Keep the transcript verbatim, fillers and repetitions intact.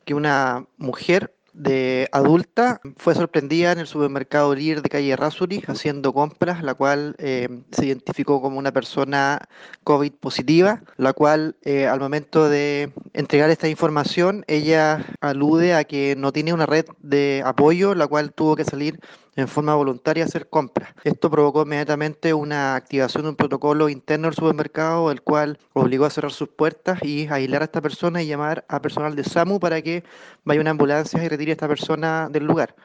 que una mujer de adulta fue sorprendida en el supermercado Líder de calle Errázuriz haciendo compras, la cual eh, se identificó como una persona COVID positiva, la cual eh, al momento de entregar esta información, ella alude a que no tiene una red de apoyo, la cual tuvo que salir en forma voluntaria a hacer compras. Esto provocó inmediatamente una activación de un protocolo interno del supermercado, el cual obligó a cerrar sus puertas y aislar a esta persona y llamar a personal de SAMU para que vaya una ambulancia y retire a esta persona del lugar.